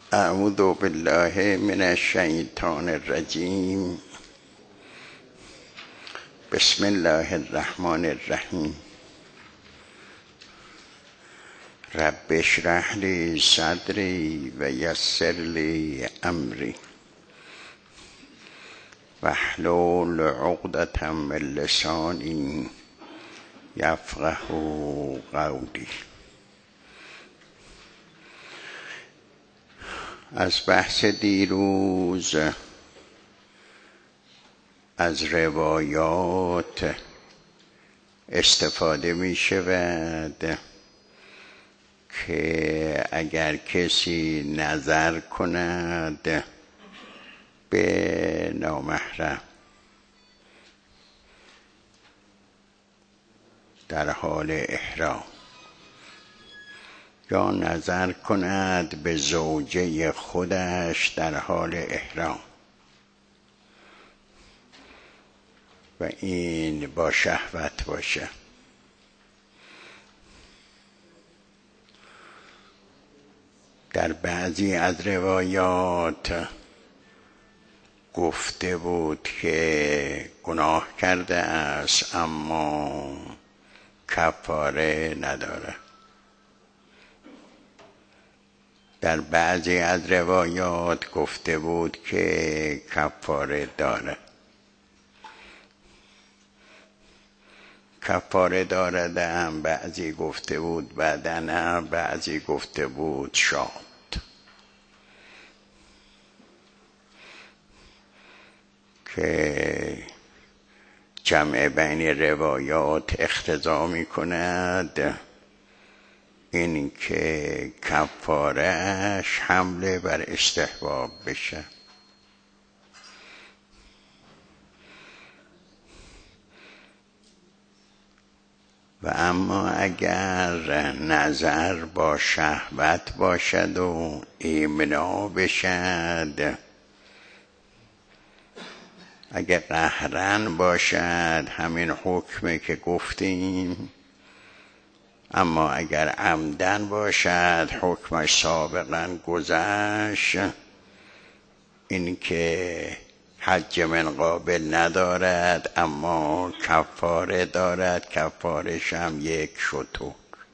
اعوذ بالله من الشیطان الرجیم. بسم الله الرحمن الرحیم. رب اشرح لی صدری و یسر لی امری واحلل عقدة من لسانی یفقهوا قولی. از بحث دیروز از روایات استفاده می شود که اگر کسی نظر کند به نامحرم در حال احرام یا نظر کند به زوجه خودش در حال احرام و این با شهوت باشه، در بعضی از روایات گفته بود که گناه کرده است اما کفاره نداره. در بعضی از روایات گفته بود که کفاره داره. کفاره داره هم بعضی گفته بود بدنه، بعضی گفته بود شاد. که جمع بین روایات اقتضا می کند این که کفارهش حمله بر استحباب بشه. و اما اگر نظر با شهوت باشد و امنا بشد، اگر قهرن باشد همین حکمه که گفتیم، اما اگر عمدن باشد حکمش سابقا گذشت، این که حج من قابل ندارد اما کفاره دارد، کفارش هم 1 شتر.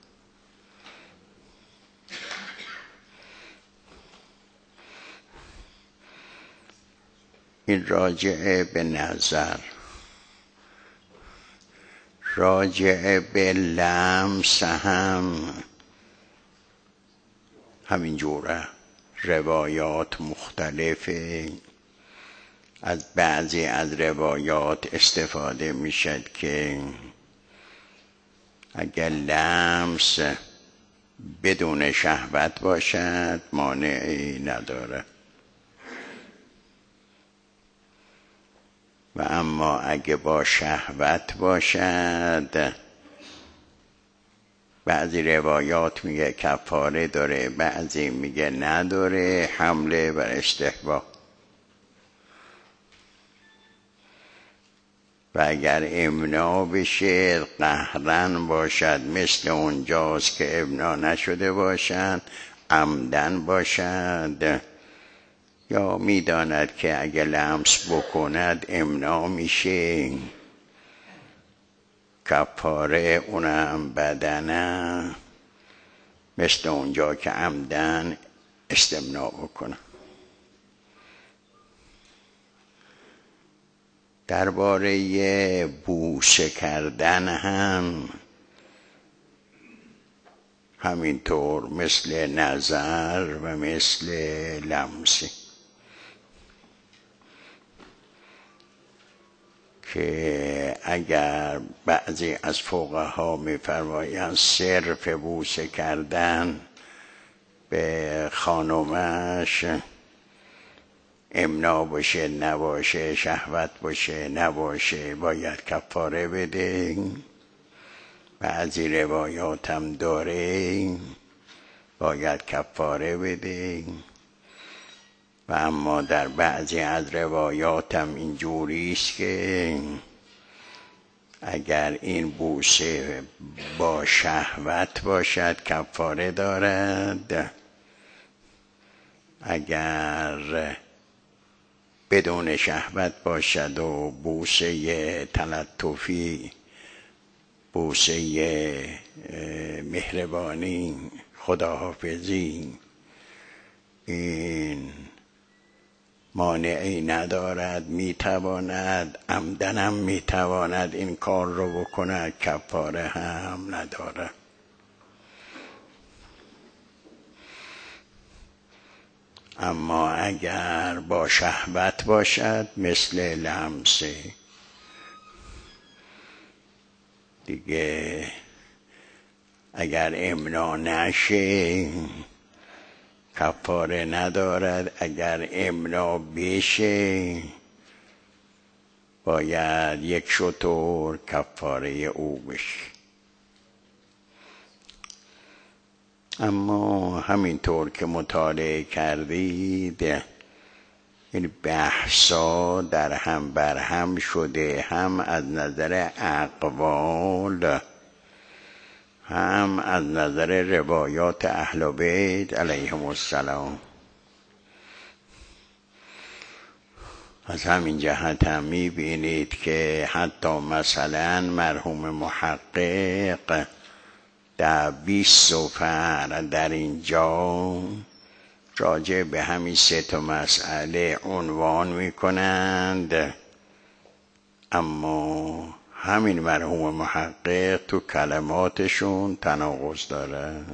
این راجعه به نظر. راجعه به لمس هم همین جوره، روایات مختلفه. از بعضی از روایات استفاده میشد که اگر لمس بدون شهوت باشد مانعی نداره، و اما اگه با شهوت باشد بعضی روایات میگه کفاره داره، بعضی میگه نداره، حمله بر استحباب. و اگر امنا بشه قهرن باشد، مثل اونجاست که امنا نشده باشد، عمدن باشد، یا میداند که اگر لمس بکند امنا میشه، کفاره اونم بدنه، مثل اونجا که عمدن استمناء بکنه. درباره بوسه کردن هم همینطور مثل نظر و مثل لمسی که اگر بعضی از فقها می‌فرمایند صرف بوسه کردن به خانومش امنا باشه نباشه، شهوت باشه نباشه، باید کفاره بده. بعضی روایات هم داره باید کفاره بده. و اما در بعضی از روایات هم اینجوریست که اگر این بوسه با شهوت باشد کفاره دارد، اگر بدون شهوت باشد و بوسه تلطفی، بوسه مهربانی، خداحافظی، این مانعی ندارد، میتواند عمدنم میتواند این کار رو بکند، کفاره هم ندارد. اما اگر با شهوت باشد مثل لمسه دیگه، اگر امنا نشه کفاره ندارد، اگر امنا بشه باید یک شتر کفاره او بشه. اما همینطور که مطالعه کردید این بحثا در هم بر هم شده، هم از نظر اقوال هم از نظر روایات اهل بیت علیهم السلام. از همین جهت هم میبینید که حتی مثلا مرحوم محقق در 20 سفر در اینجا راجع به همین 3 مسئله عنوان میکنند، اما همین مرحوم محقق تو کلماتشون تناقض داره.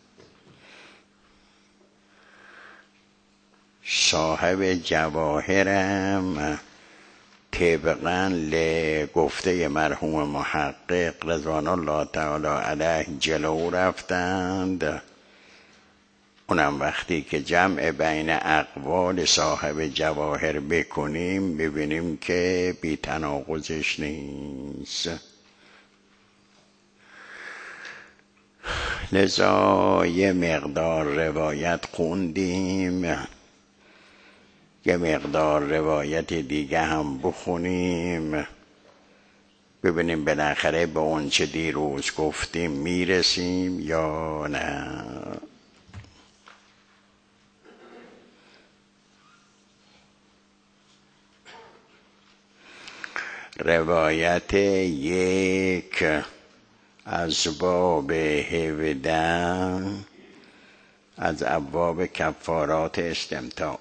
صاحب جواهرم طبقاً لگفته مرحوم محقق رضوان الله تعالی علیه جلو رفتند. اونم وقتی که جمع بین اقوال صاحب جواهر بکنیم ببینیم که بی تناقضش نیست. لذا یه مقدار روایت خوندیم، یه مقدار روایت دیگه هم بخونیم، ببینیم بالاخره به اون چه دیروز گفتیم میرسیم یا نه. روایت 1 از باب 17 از ابواب کفارات استمتاع،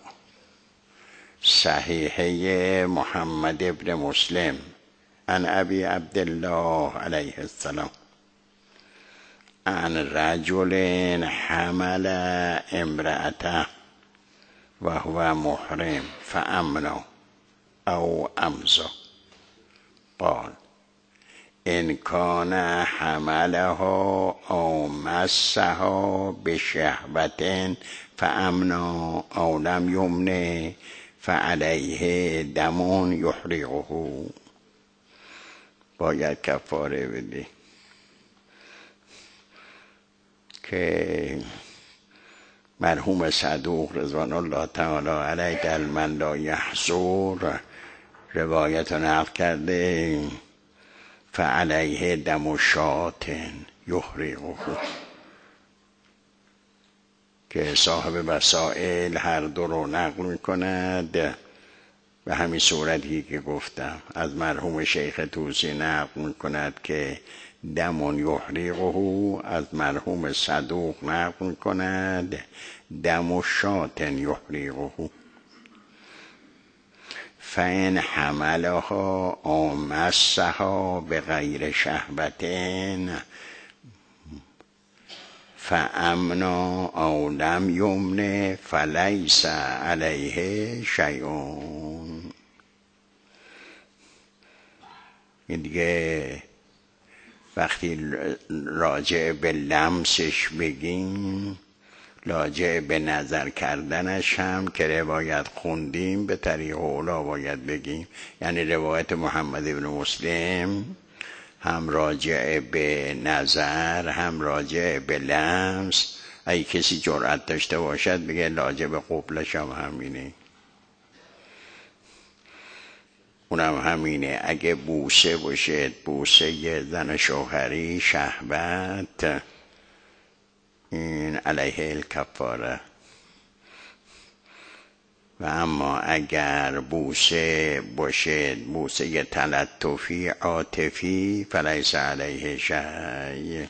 صحیحه محمد ابن مسلم عن ابی عبدالله علیه السلام عن رجل حمل امرأته و هو محرم فامنا او امزا قال ان کان حملها او مسها بشهوة فامنا او لم یمنه فعلیه دم یحرقه. باید کفاره بدی که مرحوم صدوق رضوان الله تعالی علیه در من لا یحضر روایت نقل کرده فعلیه دم شاة یحرقه، که صاحب وسائل هر دو رو نقل میکند به همین صورتی که گفتم. از مرحوم شیخ طوسی نقل میکند که دم یحرقه، از مرحوم صدوق نقل میکند دم شاة یحرقه. فإن حملها او مسها بغیر شهوة فامنا او لم یمنه فلیس علیه شیء. این دیگه وقتی راجع به لمسش بگیم، راجع به نظر کردنش هم که روایت خوندیم به طریق اولا باید بگیم، یعنی روایت محمد ابن مسلم هم راجع به نظر هم راجع به لمس. اگه کسی جرأت داشته باشد بگه راجع به قبلش هم همینه، اونم همینه. اگه بوسه باشه، بوسه زن شوهری، شهوت، این علیه الکفاره. و اما اگر بوسه باشه بوسه تلطفی عاطفی فلیس علیه شیء.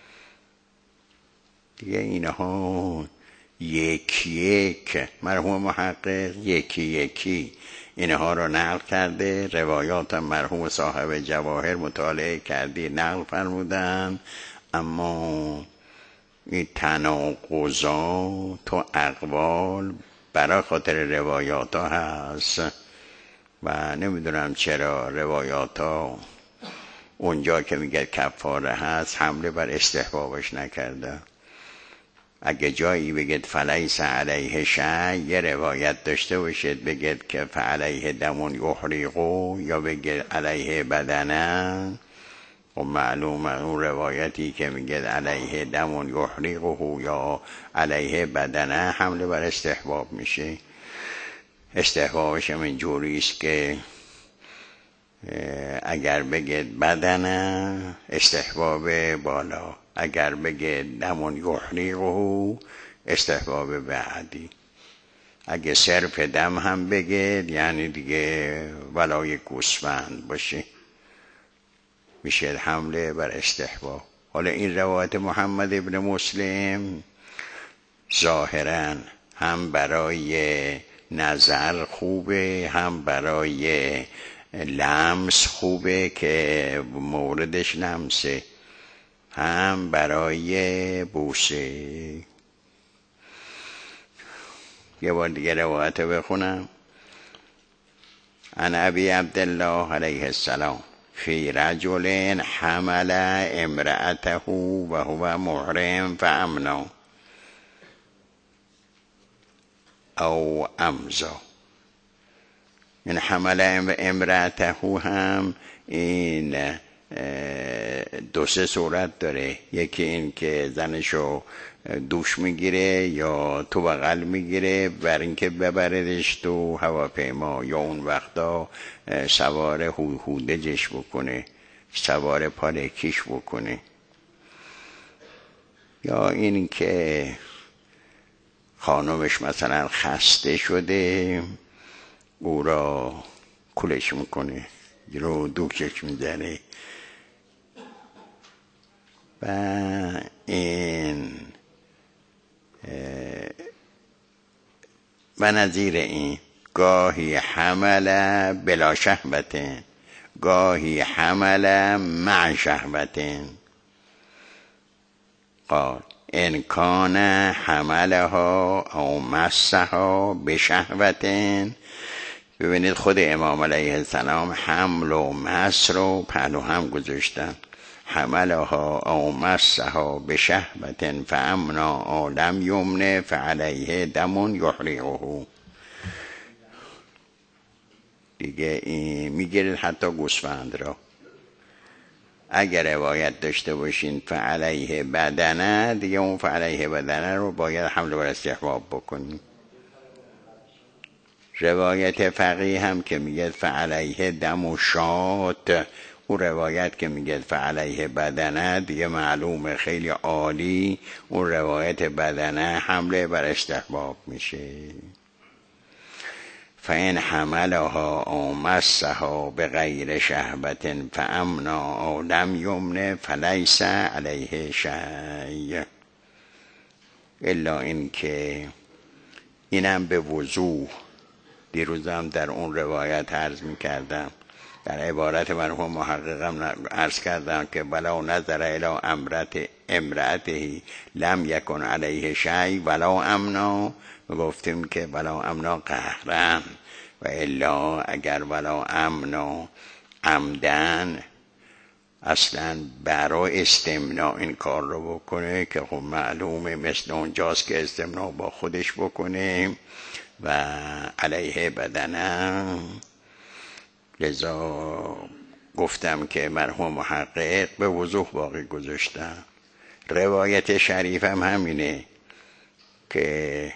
دیگه اینها یکی یک مرحوم محقق یکی یکی اینها رو نقل کرده. روایات مرحوم صاحب جواهر مطالعه کردی نقل فرمودن، اما این تناقضات و اقوال برای خاطر روایات ها هست و نمیدونم چرا روایات ها اونجا که میگه کفاره هست حمله بر استحبابش نکرده. اگه جایی بگید فلیس علیه شیء یه روایت داشته باشید بگید که فعلیه دم یحرقو یا بگید علیه بدنه، و معلومه اون روایتی که میگه علیه دم یحرقه یا علیه بدنه حمله بر استحباب میشه. استحبابش هم اینجوری است که اگر بگید بدنه استحباب بالا، اگر بگید دم یحرقه استحباب بعدی. اگه صرف دم هم بگید یعنی دیگه ولای گوسفند باشه میشه حمله بر استحباب. حالا این روایت محمد ابن مسلم ظاهرا هم برای نظر خوبه هم برای لمس خوبه که موردش لمسه، هم برای بوسه. یه بار دیگه روایت بخونم. عن ابی عبدالله علیه السلام فی رجل حمل امرأته و هو محرم فامنا او امزا. این حمل امرأته هم این دو سه صورت داره. یکی این که زنشو دوش میگیره یا تو بغل میگیره بر اینکه ببردش تو هواپیما، یا اون وقتا سوار هودجش بکنه، سوار پالکیش بکنه، یا این که خانمش مثلا خسته شده او را کلش میکنه رو دوکش میزنه و این و نظیر این. گاهی حمل بلا شهوتن گاهی حمل مع شهوتن. قال ان کان حملها او مسها بشهوتن. ببینید خود امام علیه السلام حمل و مس رو پهلو هم گذاشتن. حملها او مسها بشهوتن فامنا او لم یمنه فعلیه دم یحرقه. دیگه این میگیرید حتی گوسفند را. اگر روایت داشته باشین فعلیه بدنه، دیگه اون فعلیه بدنه رو باید حمل بر استحباب بکنیم. روایت فقیه هم که میگه فعلیه دم و شات، اون روایت که میگه فعلیه بدنه دیگه معلومه خیلی عالی اون روایت بدنه حمله بر استحباب میشه. فإن حملها او مسها بغیر شهوت فامنا او لم یمنه فلیس علیه شیء. الا این که اینم به وضوح دیروزم در اون روایت عرض میکردم، در عبارت مرحوم محققم عرض کردم که بلا نظر الی امرأته لم یکن علیه شیء ولا امنا. گفتیم که ولا امنا قهرن، و الا اگر ولا امنا عمدن اصلا برای استمناء این کار رو بکنه که خب معلومه مثل اونجاست که استمناء با خودش بکنه و علیه بدنه. لذا گفتم که مرحوم محقق به وضوح باقی گذاشتم. روایت شریف هم همینه که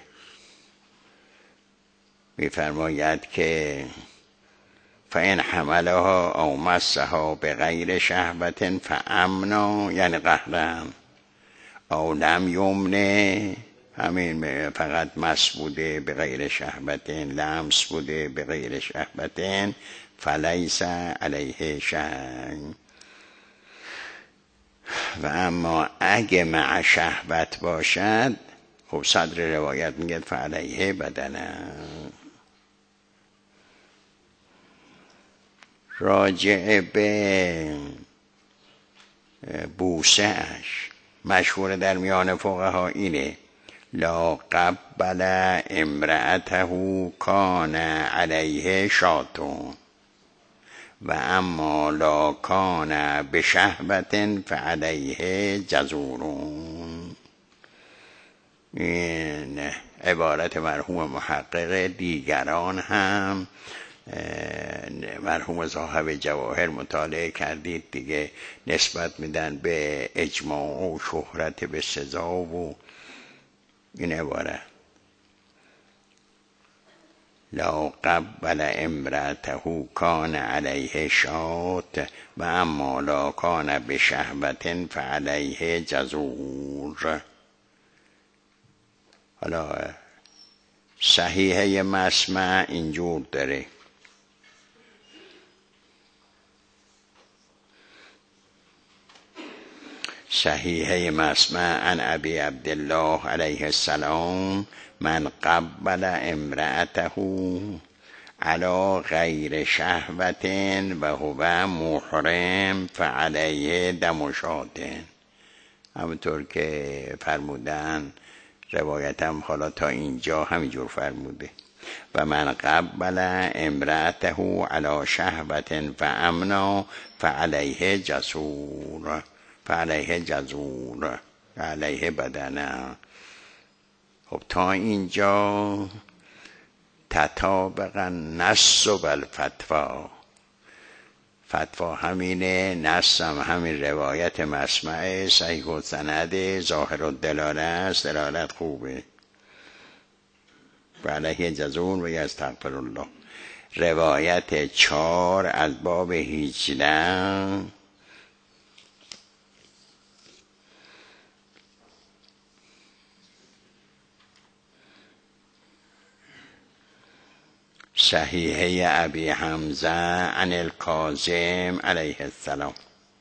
میفرماید که فإن حملها او مسها بغیر شهوت فامنا یعنی قهرن او لم یمنه همین فقط مس بوده به غیر شهوتین، لمس بوده به غیر شهوتین، فلیس علیه شیء. و اما اگه مع شهوت باشد، خب صدر روایت میگه فعلیه بدنه. راجع به بوسه اش مشهور در میان فقها اینه: لا قبل امرأته کان علیه شاتون و اما لا کان بشهوت فعلیه جزورون. این عبارت مرحوم محقق. دیگران هم مرحوم صاحب جواهر مطالعه کردید دیگه، نسبت میدن به اجماع و شهرت به سزا و این عبارت. لا قبل امرأته کان علیه شات و اما لا کان بشهوت فعلیه جزور. حالا صحیحه مسمع اینجور داره: صحیحه مسمع عن ابی عبدالله علیه السلام من قبل امرأته علی غیر شهوت و هو محرم فعلیه دم شاة. همونطور که فرمودن روایتم حالا تا اینجا همینجور فرموده: و من قبل امرأته علی شهوت فامنا فعلیه جسور، فعلیه جزور، علیه بدنه. خب تا اینجا تطابق النص و الفتوا. فتوا همینه، نص هم همین روایت مسمع صحیح و سند ظاهر الدلاله است، دلالت خوبه. علیه جزور و یستغفر الله. روایت 4 از باب 18 صحیحه ابی حمزه عن الکاظم علیه السلام.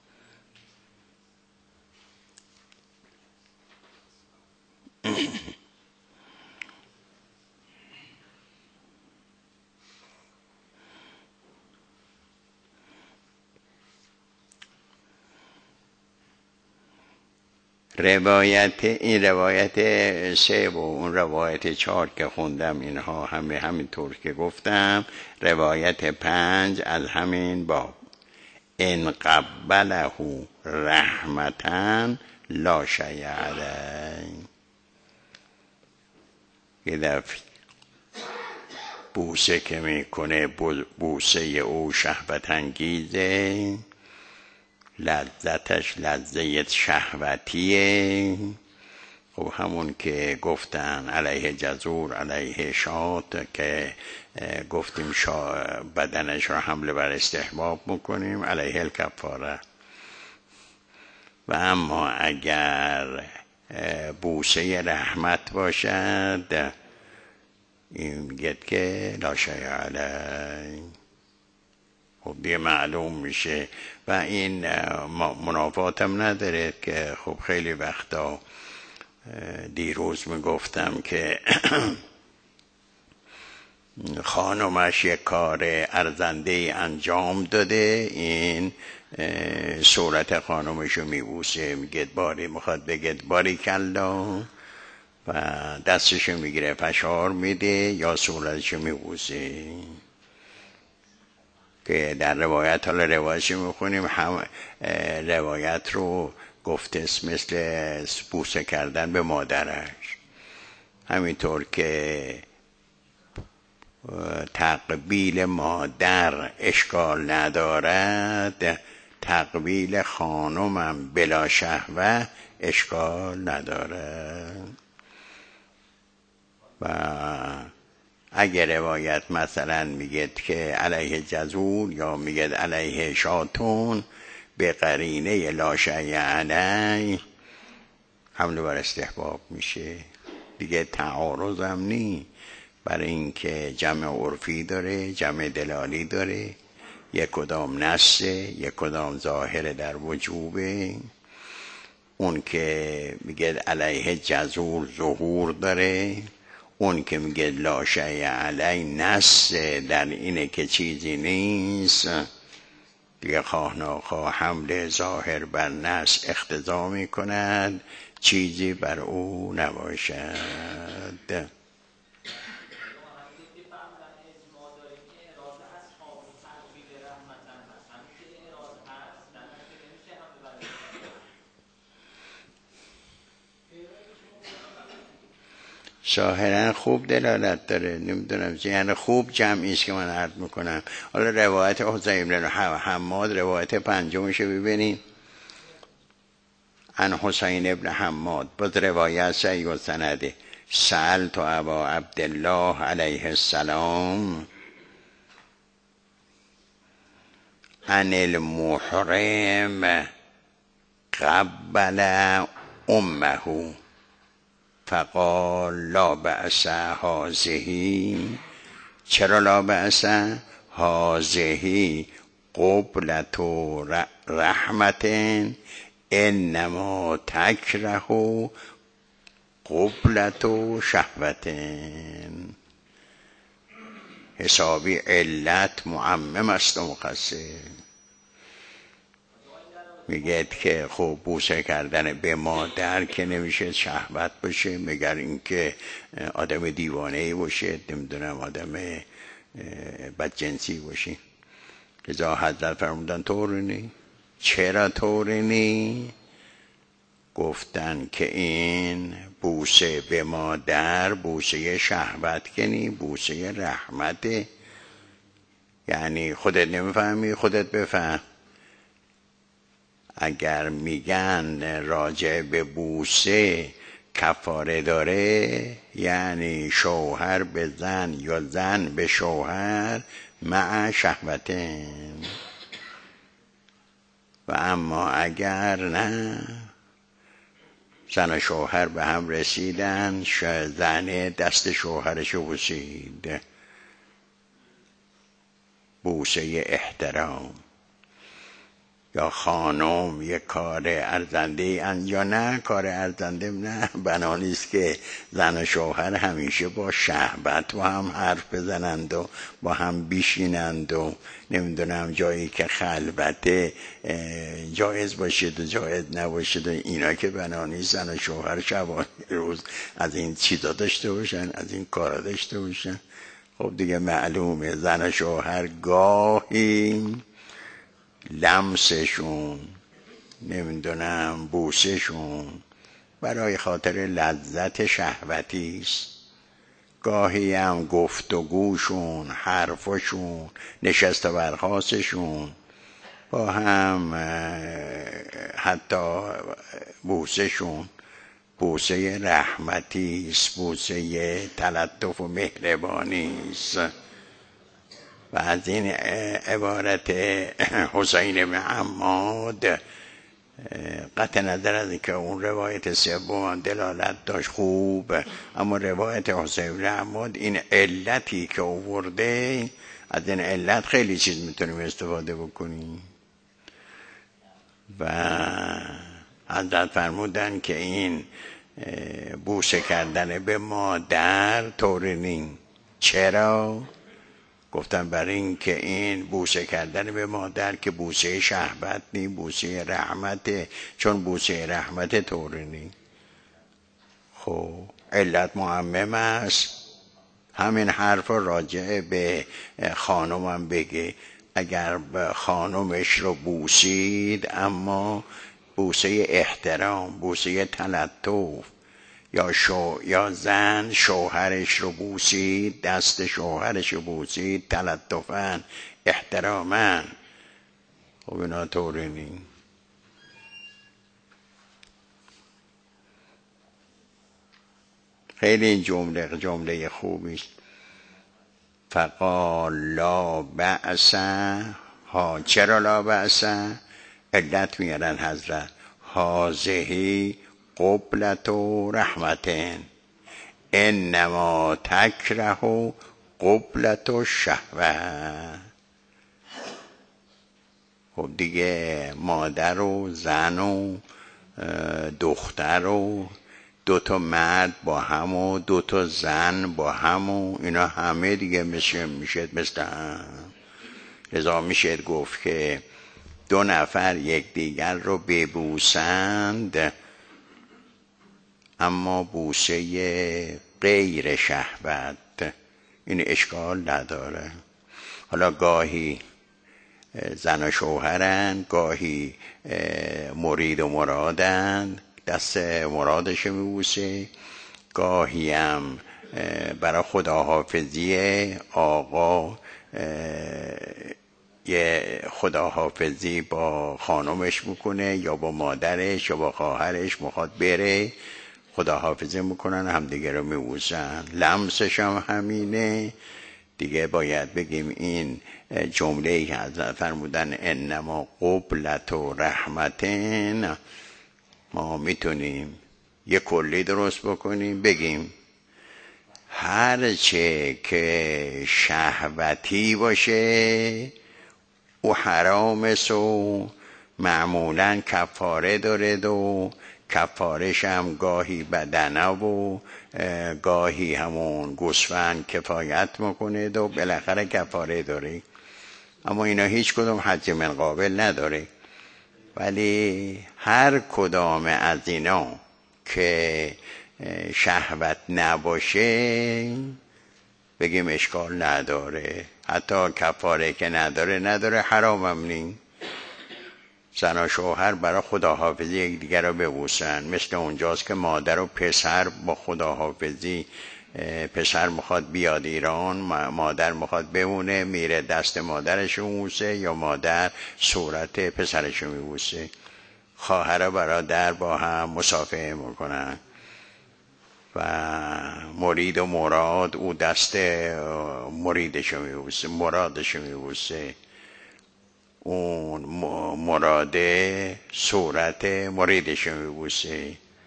این روایت 3 و اون روایت 4 که خوندم اینها همینطور که گفتم. روایت 5 از همین باب: ان قبله رحمتاً لا شیء علیه. یه دفعه بوسه که میکنه بوسه او شهوت انگیزه، لذتش لذت شهوتیه. خب همون که گفتن علیه جزور علیه شات که گفتیم بدنش را حمله بر استحباب میکنیم، علیه الکفاره. و اما اگر بوسه رحمت باشد، این میگه که لا شیء علیه. خب دیگه معلوم میشه و این منافات هم نداره که خب خیلی وقتا دیروز میگفتم که خانمش یک کار ارزنده انجام داده، این صورت خانمشو میبوسه، میگه باری، میخواد بگه باریکالله، و دستشو میگیره فشار میده یا صورتشو میبوسه. که در روایت، حالا روایتشو میخونیم، هم روایت رو گفته مثل بوسه کردن به مادرش. همینطور که تقبیل مادر اشکال ندارد، تقبیل خانمم بلا شهوه اشکال ندارد. و اگر روایت مثلا میگه که علیه جزور یا میگه علیه شاتون به قرینه لا شیء علیه، حمله بر استحباب میشه. دیگه تعارض هم نی، برای اینکه جمع عرفی داره، جمع دلالی داره، یک کدام نصه، یک کدام ظاهر در وجوبه. اون که میگه علیه جزور ظهور داره، اون که میگه لا شیء علیه نصه در اینه که چیزی نیست، دیگه خواه ناخواه حمل ظاهر بر نص اقتضا میکند چیزی بر او نباشد. ظاهرا خوب دلالت داره، نمیدونم یعنی خوب جمعی است که من عرض میکنم. حالا روایت حذیفه بن حماد روایت پنجمشه ببینید، عن حسین ابن حماد باز روایت صحیح و سنده. سألت ابا عبدالله علیه السلام عن المحرم قبل امه فقال لا بأس هذه. چرا لا بأس؟ هذه قبلة رحمت انما تکره قبلة شهوت. حسابی علت معمم است و مقصر. میگه که خب بوسه کردن به مادر که نمیشه شهوت باشه، مگر اینکه آدم دیوانه‌ای باشه، نمیدونم آدم بدجنسی باشه. لذا حضرت فرمودن طورنی. چرا طورنی؟ گفتن که این بوسه به مادر بوسه شهوت کنی، بوسه رحمته. یعنی خودت نمیفهمی، خودت بفهم. اگر میگن راجع به بوسه کفاره داره، یعنی شوهر به زن یا زن به شوهر مع شهوتن. و اما اگر نه، زن و شوهر به هم رسیدن، زن دست شوهرشو بوسید، بوسه احترام. یا خانم یک کار ارزنده یا نه کار ارزنده نه، بنانیست که زن و شوهر همیشه با شهوت با هم حرف بزنند و با هم بیشینند و نمیدونم جایی که خلوته جایز باشد و جایز نباشد و اینا، که بنانیست زن و شوهر شبانه روز از این چیزا داشته باشن، از این کارا داشته باشن. خب دیگه معلومه زن و شوهر گاهی لمسشون، نمیدونم بوسشون برای خاطر لذت شهوتی است، گاهی هم گفتگوشون، حرفشون، نشست و برخاستشون با هم، حتی بوسشون بوسه رحمتی است، بوسه تلطف و مهربانی است. و از این عبارت حسین بن حماد قطع نظر از اینکه اون روایت سوم دلالت داشت خوب، اما روایت حسین بن حماد این علتی که آورده، از این علت خیلی چیز میتونیم استفاده بکنیم. و حضرت فرمودن که این بوسه کردن به مادر طور نیم. چرا؟ گفتن برای این که این بوسه کردن به مادر که بوسه شهوت نی، بوسه رحمته، چون بوسه رحمت طوری نی. خب علت معمم است. همین حرف راجع به خانمم بگه، اگر خانمش رو بوسید اما بوسه احترام، بوسه تلطف، یا زن شوهرش رو بوسید، دست شوهرش رو بوسید تلطفاً احتراماً، خب اینا طوری نی. خیلی این جمله خوبی است. فقال لا بأس ها. چرا لا بأس؟ علت میارن حضرت، هذه قبلة رحمتین، انما تکره قبلت و شهوه. خب دیگه مادر و زن و دختر و دوتا مرد با هم و دوتا زن با هم و اینا همه دیگه میشه مثل هم. لذا میشه گفت که دو نفر یکدیگر رو ببوسند اما بوسه غیر شهوت، این اشکال نداره. حالا گاهی زن و شوهرن، گاهی مرید و مرادن، دست مرادش میبوسه، گاهی هم برای خداحافظی آقا یه خداحافظی با خانمش میکنه یا با مادرش یا با خواهرش، میخواد بره خداحافظی میکنن، همدیگه رو میبوسن. لمسش هم همینه دیگه. باید بگیم این جمله ای که حضرت فرمودن انما قبلت و رحمتن، ما میتونیم یه کلی درست بکنیم بگیم هرچه که شهوتی باشه او حرام سو معمولا کفاره داره و کفارش هم گاهی بدنه و گاهی همون گوسفند کفایت میکنه و بالاخره کفاره داره. اما اینا هیچ کدوم حج من قابل نداره. ولی هر کدام از اینا که شهوت نباشه بگیم اشکال نداره. حتی کفاره که نداره حرامم نی. زن و شوهر برای خداحافظی یکدیگر رو ببوسن، مثل اونجاست که مادر و پسر با خداحافظی، پسر میخواد بیاد ایران، مادر میخواد بمونه، میره دست مادرش میبوسه یا مادر صورت پسرش میبوسه. خواهر و برادر با هم مصافحه میکنن و مرید و مراد او دست مریدش میبوسه، مرادش میبوسه، اون مراده صورت مریدش میبوسه.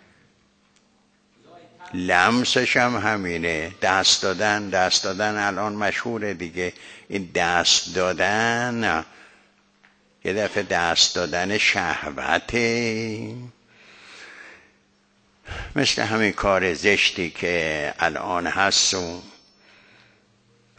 لمسش هم همینه. دست دادن الان مشهوره دیگه. این دست دادن یه دفعه دست دادن شهوته، مثل همین کار زشتی که الان هست و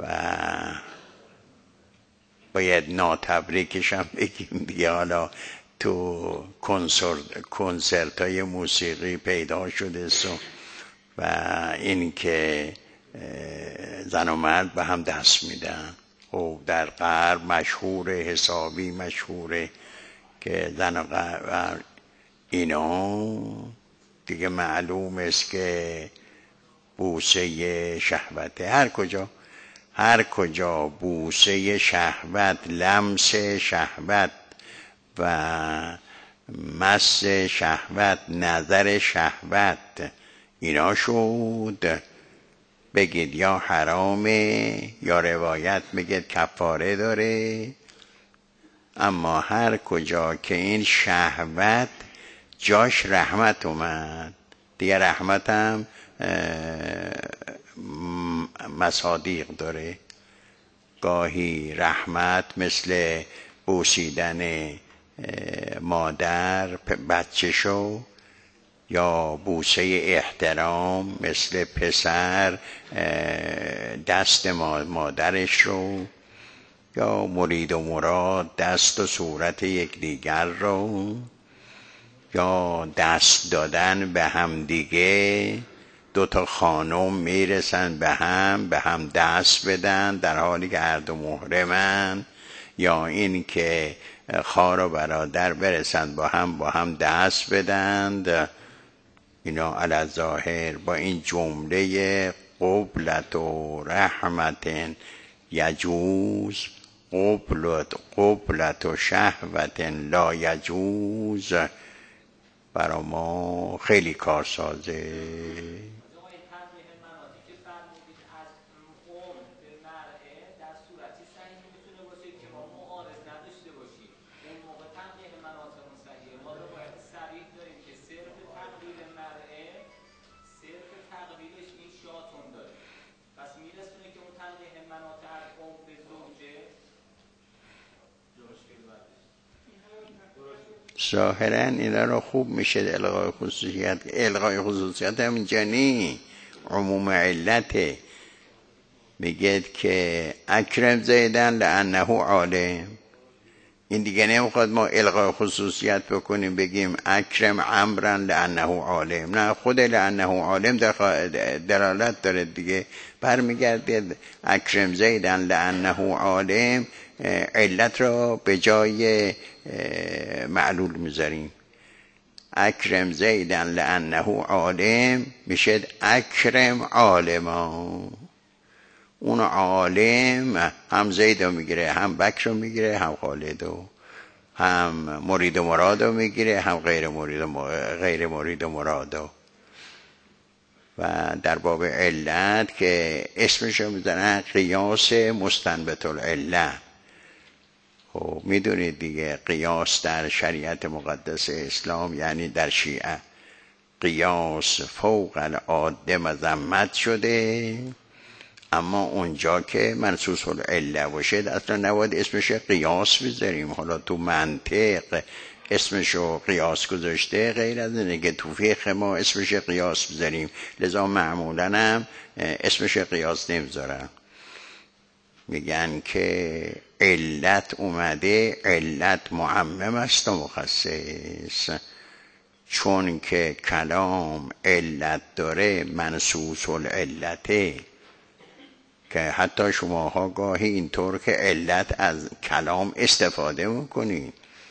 باید ناتبریکش هم بگیم دیگه. حالا تو کنسرت های موسیقی پیدا شده و این که زن و مرد به هم دست میدن. خب در غرب مشهوره، حسابی مشهوره که زن و غرب اینا دیگه معلوم است که بوسه شهوته. هر کجا بوسه شهوت، لمس شهوت و مس شهوت، نظر شهوت اینا شد، بگید یا حرامه یا روایت بگید کفاره داره. اما هر کجا که این شهوت جاش رحمت اومد دیگه، رحمت هم مصادیق داره. گاهی رحمت مثل بوسیدن مادر بچه شو، یا بوسه احترام مثل پسر دست مادرش رو، یا مرید و مراد دست و صورت یکدیگر رو، یا دست دادن به هم دیگه. دوتا خانم میرسن به هم دست بدن در حالی که هر دو محرمن، یا این که خواهر و برادر برسن با هم دست بدند. اینا علی ظاهر با این جمله قبلت و رحمت یجوز، قبلت و شهوت لا یجوز، برا ما خیلی کارسازه. ظاهرا اینا رو خوب میشه الغای خصوصیت. الغای خصوصیت هم اینجا نی، عموم علته. میگه که اکرم زیدن لانه عالم. این دیگه نمیخواد ما الغای خصوصیت بکنیم بگیم اکرم عمرن لانه عالم، نه، خود لانه عالم دلالت داره دیگه. برمیگرده اکرم زیدن لانه عالم، علت را به جای معلول میذاریم. اکرم زیدن لانه عالم میشه اکرم عالما. اون عالم هم زید رو میگیره، هم بکر رو میگیره، هم خالد رو، هم مرید و مراد رو میگیره، هم غیر مرید و مراد رو. و در باب علت که اسمش رو میزنن قیاس مستنبت العله. خب میدونید دیگه قیاس در شریعت مقدس اسلام، یعنی در شیعه، قیاس فوق العاده مذمت شده. اما اونجا که منصوص العله باشه اصلا نباید اسمش قیاس بذاریم. حالا تو منطق اسمشو قیاس گذاشته، غیر از اینه که تو فقه ما اسمش قیاس بذاریم، لذا معمولا هم اسمش قیاس نمیذارن. میگن که علت اومده، علت معمم است و مخصص. چون که کلام علت داره منصوص العلته، که حتی شماها گاهی اینطور که علت از کلام استفاده میکنید،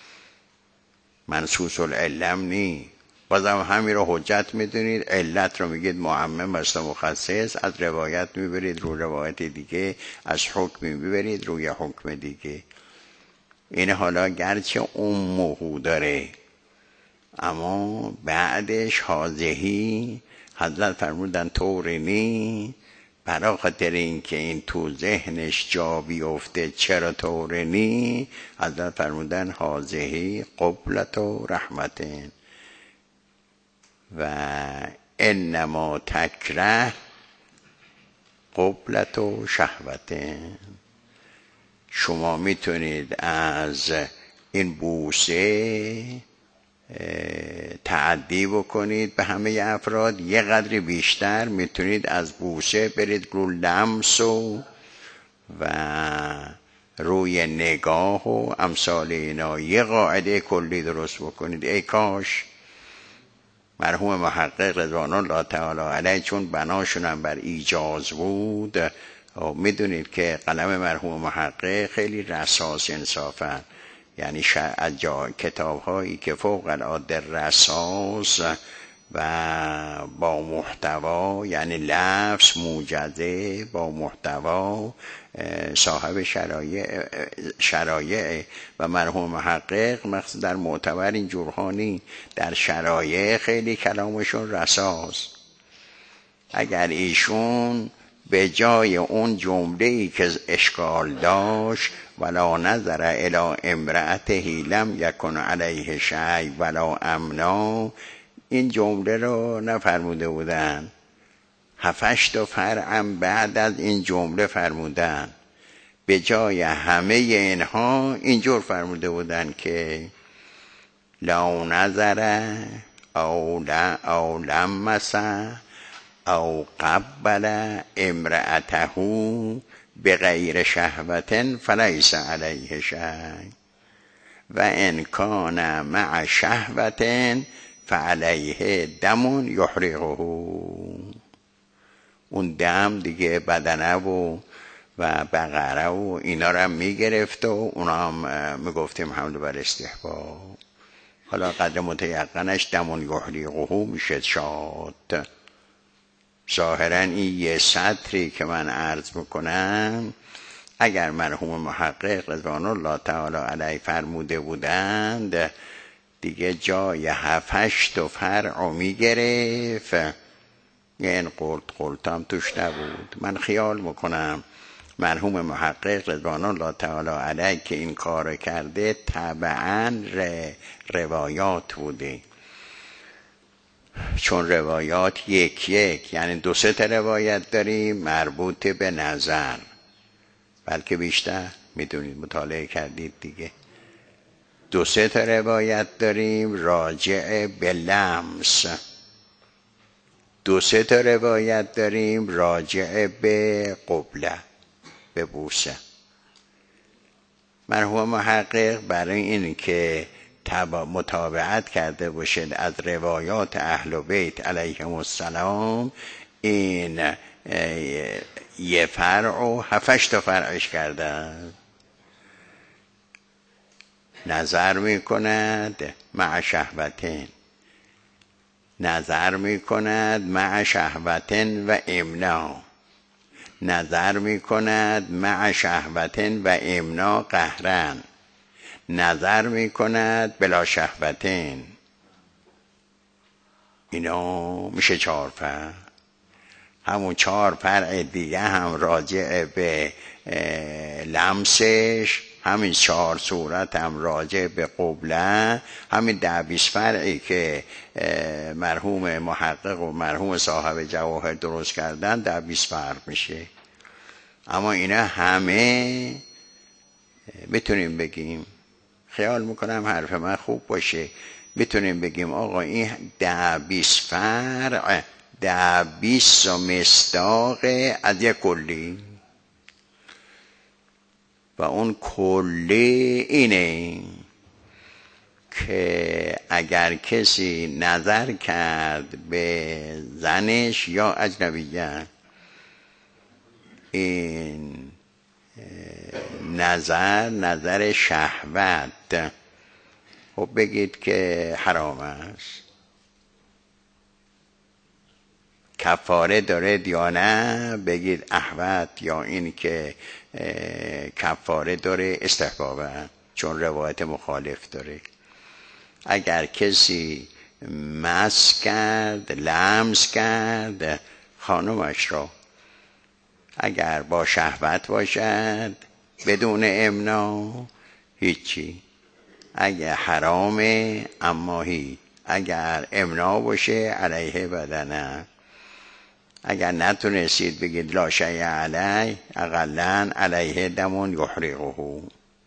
منصوص العلم نی، بازم همین رو حجت میدونید، علت رو میگید معمم است و مخصص، از روایت میبرید رو روایت دیگه، از حکم میبرید روی حکم دیگه. این حالا گرچه امهو داره، اما بعدش حاضهی حضرت فرمودن طوری نی، برای خاطر این که این تو ذهنش جا بیفته چرا طوری نی، حضرت فرمودن حاضهی قبلت و رحمتن و انما تکره قبلت و شهوتن. شما میتونید از این بوسه تعدی بکنید به همه افراد، یه قدری بیشتر میتونید از بوسه برید رو لمس و روی نگاه و امثال اینا، یه قاعده کلی درست بکنید. ای کاش مرحوم محقق رضوان الله تعالی علیه، چون بناشونم بر ایجاز بود، میدونید که قلم مرحوم محقق خیلی رساس انصافا، یعنی کتاب هایی که فوق العاده رساس و با محتوا، یعنی لفظ موجزه با محتوا، صاحب شرایع و مرحوم محقق مخصوصا در معتبر این جورهانی در شرایع خیلی کلامشون رساس. اگر ایشون به جای اون جمله‌ای که اشکال داشت ولا نظر الی امرأته لم یکن علیه شیء ولا امنا، این جمله رو نفرموده بودن، 7 فرعم بعد از این جمله فرمودن. به جای همه اینها اینجور فرموده بودن که لا نظر او لمس او قبل امرأته به غیر شهوت فلیس علیه شیء و ان کان مع شهوت فعلیه دم یحرقه. اون دم دیگه بدنه و بقره و اینا رو هم میگرفت و اونا هم میگفتیم حمل بر استحباب. حالا قدر متیقنش دم یحرقه میشه شاد. ظاهرا این یه سطری که من عرض میکنم، اگر مرحوم محقق رضوان الله تعالی علیه فرموده بودند دیگه جای 7 فرع میگرفت، این قلت هم توش نبود. من خیال میکنم مرحوم محقق رضوان الله تعالی علیه که این کار کرده طبعا روایات بوده، چون روایات یک یعنی 2-3 روایت داریم مربوط به نظر، بلکه بیشتر، میدونید مطالعه کردید دیگه. دو سه تا روایت داریم راجع به لمس، دو سه تا روایت داریم راجع به قبله، به بوسه. مرحوم محقق برای این که متابعت کرده باشد از روایات اهل بیت علیهم السلام، این یه فرع و 7 تا فرعش کردن. نظر می کند مع شهوتین، نظر می کند مع شهوتین و امنا، نظر می کند مع شهوتین و امنا قهرن، نظر می کند بلا شهوتین. اینا میشه 4 فرع. همون 4 فرع دیگه هم راجع به لمسش، همین 4 صورت هم راجع به قبله، همین 10-20 فرعی که مرحوم محقق و مرحوم صاحب جواهر درست کردن 10-20 فرع میشه. اما اینا همه بتونیم بگیم، خیال میکنم حرف من خوب باشه، بتونیم بگیم آقا این 10-20 فرع 10-20 مصداق از یک کلی، و اون کلی اینه که اگر کسی نظر کرد به زنش یا اجنبیه، این نظر شهوت، خب بگید که حرام است، کفاره داره یا نه؟ بگید احوت، یا این که کفاره داره استحبابه، چون روایت مخالف داره. اگر کسی مس کرد، لمس کرد خانمش را، اگر با شهوت باشد بدون امنا هیچی، اگر حرامه اما اگر امنا باشه علیه بدنه. اگر نتونستید بگید لا شیء علیه، اقلن علیه دمون یحرقه.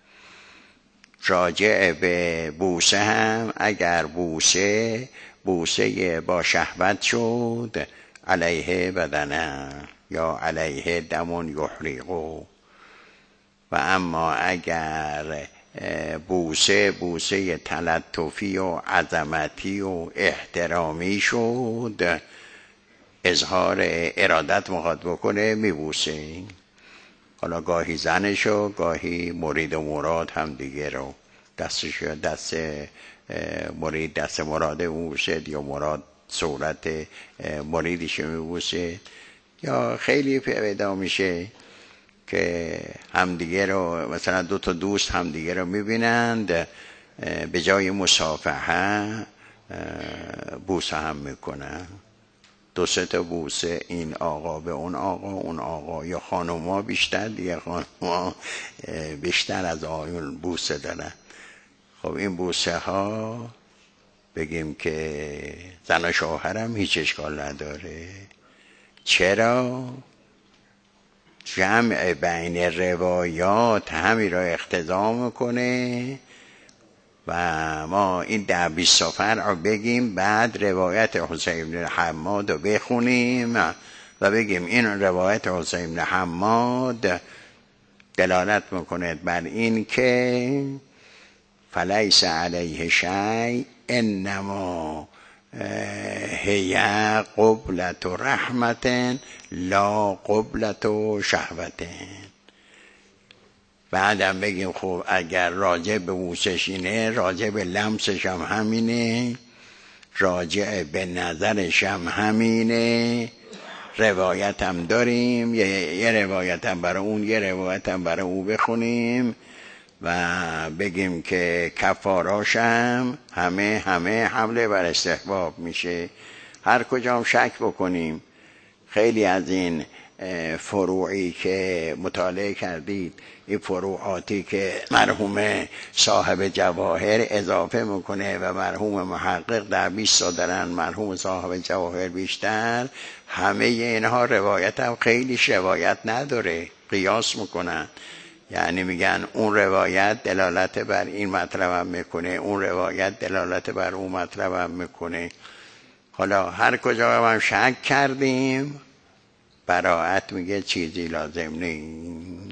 راجع به بوسه هم اگر بوسه با شهوت شد علیه بدنه یا علیه دمون یحرقه. و اما اگر بوسه تلطفی و عظمتی و احترامی شد، اظهار ارادت مخاطب بکنه میبوسه. حالا گاهی زنشو، گاهی مرید و مراد هم دیگه رو، دستش دست مرید دست مراد میبوسه، یا مراد صورت مریدش میبوسه. یا خیلی پیدا میشه که همدیگه رو، مثلا 2 تا دوست همدیگه رو میبینند، به جای مصافحه بوسه هم میکنن، 2-3 تا بوسه، این آقا به اون آقا، اون آقا یا خانوما بیشتر، دیگه خانوما بیشتر از آقایون بوسه دارن. خب این بوسه ها بگیم که زن و شوهرم هیچ اشکال نداره. چرا؟ جمع بین روایات همین را اقتضا میکنه و ما این 10-20 فرع رو بگیم، بعد روایت حسین بن حماد رو بخونیم و بگیم این روایت حسین بن حماد دلالت میکنه بر این که فلیس علیه شیء انما هی قبلت رحمت لا قبلت شهوت. بعدم بگیم خب اگر راجع به بوسش اینه، راجع به لمسش هم همینه، راجع به نظرش هم همینه، روایت هم داریم، یه روایت هم برای اون، یه روایت هم برای او بخونیم و بگیم که کفاراش هم همه حمله بر استحباب میشه. هر کجا هم شک بکنیم، خیلی از این فروعی که مطالعه کردید، این فروعاتی که مرحوم صاحب جواهر اضافه میکنه و مرحوم محقق در 20 دارن، مرحوم صاحب جواهر بیشتر، همه اینها روایت هم خیلی روایت نداره، قیاس میکنن. یعنی میگن اون روایت دلالت بر این مطلب هم میکنه، اون روایت دلالت بر اون مطلب هم میکنه. حالا هر کجا هم شک کردیم براءت میگه چیزی لازم نیست.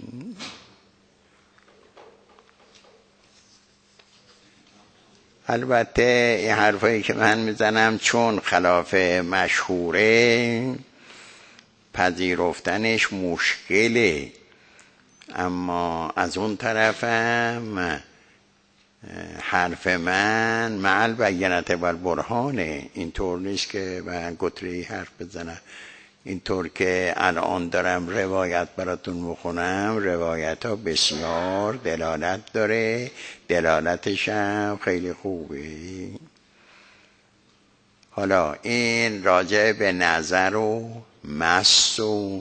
البته این حرفایی که من میزنم چون خلاف مشهوره پذیرفتنش مشکله، اما از اون طرفم حرف من مع البینة و البرهانه. اینطور نیست که من گتری حرف بزنم. اینطور که الان دارم روایت براتون میخونم، روایت ها بسیار دلالت داره، دلالتش هم خیلی خوبه. حالا این راجع به نظر و مس و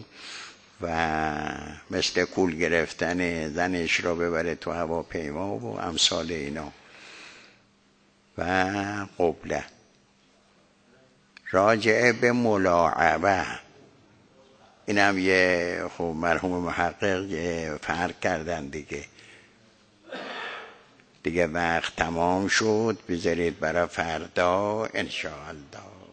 مثل کول گرفتن زنش را ببره تو هواپیما و امثال اینا و قبله. راجع به ملاعبه اینم یه خب مرحوم محقق فرق کردن دیگه وقت تمام شد، بذارید برای فردا انشاءالله.